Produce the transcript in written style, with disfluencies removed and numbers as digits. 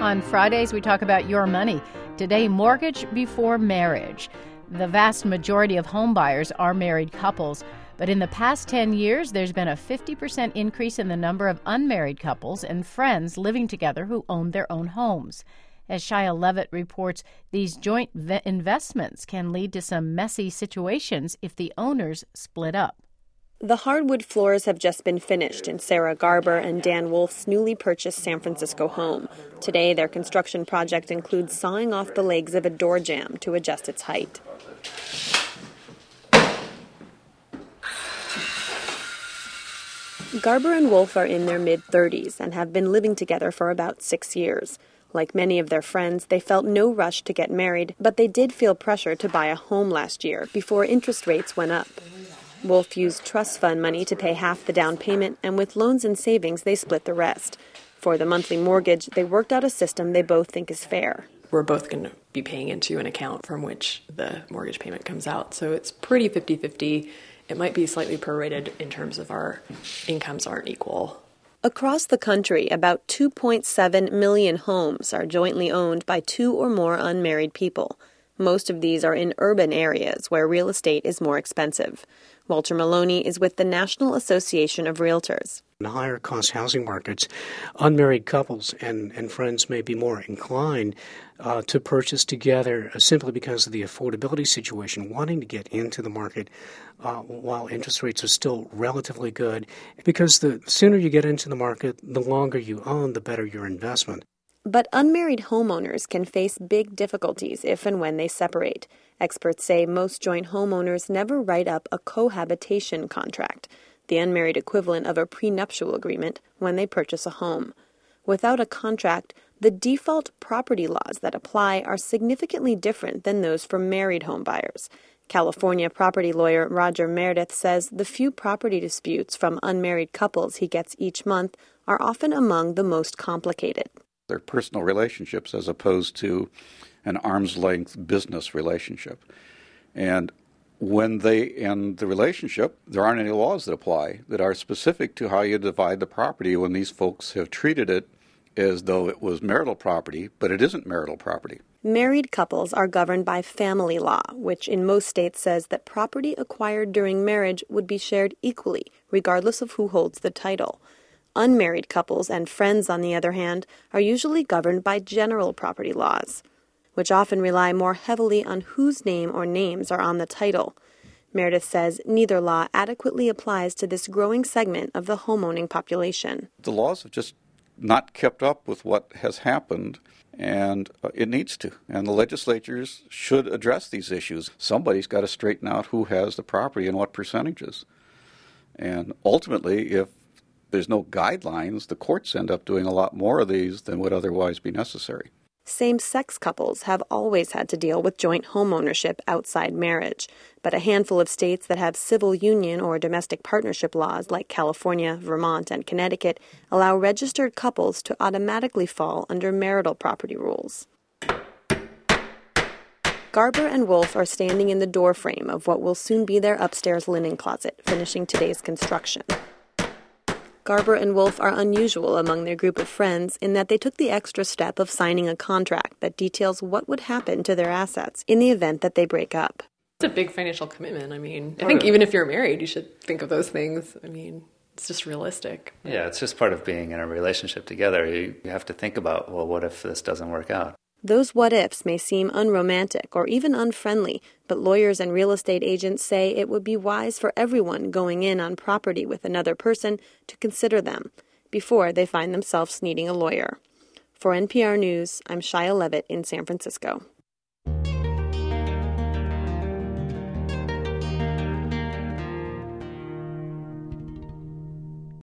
On Fridays, we talk about your money. Today, mortgage before marriage. The vast majority of home buyers are married couples, but in the past 10 years, there's been a 50% increase in the number of unmarried couples and friends living together who own their own homes. As Shia Levitt reports, these joint investments can lead to some messy situations if the owners split up. The hardwood floors have just been finished in Sarah Garber and Dan Wolf's newly purchased San Francisco home. Today, their construction project includes sawing off the legs of a door jamb to adjust its height. Garber and Wolf are in their mid-30s and have been living together for about 6 years. Like many of their friends, they felt no rush to get married, but they did feel pressure to buy a home last year before interest rates went up. Wolf used trust fund money to pay half the down payment, and with loans and savings, they split the rest. For the monthly mortgage, they worked out a system they both think is fair. We're both going to be paying into an account from which the mortgage payment comes out, so it's pretty 50-50. It might be slightly prorated in terms of our incomes aren't equal. Across the country, about 2.7 million homes are jointly owned by two or more unmarried people. Most of these are in urban areas where real estate is more expensive. Walter Maloney is with the National Association of Realtors. In higher cost housing markets, unmarried couples and friends may be more inclined to purchase together simply because of the affordability situation, wanting to get into the market while interest rates are still relatively good. Because the sooner you get into the market, the longer you own, the better your investment. But unmarried homeowners can face big difficulties if and when they separate. Experts say most joint homeowners never write up a cohabitation contract, the unmarried equivalent of a prenuptial agreement, when they purchase a home. Without a contract, the default property laws that apply are significantly different than those for married home buyers. California property lawyer Roger Meredith says the few property disputes from unmarried couples he gets each month are often among the most complicated. They're personal relationships as opposed to an arm's-length business relationship. And when they end the relationship, there aren't any laws that apply that are specific to how you divide the property when these folks have treated it as though it was marital property, but it isn't marital property. Married couples are governed by family law, which in most states says that property acquired during marriage would be shared equally, regardless of who holds the title. Unmarried couples and friends, on the other hand, are usually governed by general property laws, which often rely more heavily on whose name or names are on the title. Meredith says neither law adequately applies to this growing segment of the homeowning population. The laws have just not kept up with what has happened, and it needs to. And the legislatures should address these issues. Somebody's got to straighten out who has the property and what percentages. And ultimately, if there's no guidelines, the courts end up doing a lot more of these than would otherwise be necessary. Same-sex couples have always had to deal with joint home ownership outside marriage, but a handful of states that have civil union or domestic partnership laws like California, Vermont, and Connecticut allow registered couples to automatically fall under marital property rules. Garber and Wolf are standing in the doorframe of what will soon be their upstairs linen closet, finishing today's construction. Garber and Wolf are unusual among their group of friends in that they took the extra step of signing a contract that details what would happen to their assets in the event that they break up. It's a big financial commitment. I think even if you're married, you should think of those things. It's just realistic. Yeah, it's just part of being in a relationship together. You have to think about, well, what if this doesn't work out? Those what-ifs may seem unromantic or even unfriendly, but lawyers and real estate agents say it would be wise for everyone going in on property with another person to consider them before they find themselves needing a lawyer. For NPR News, I'm Shia Levitt in San Francisco.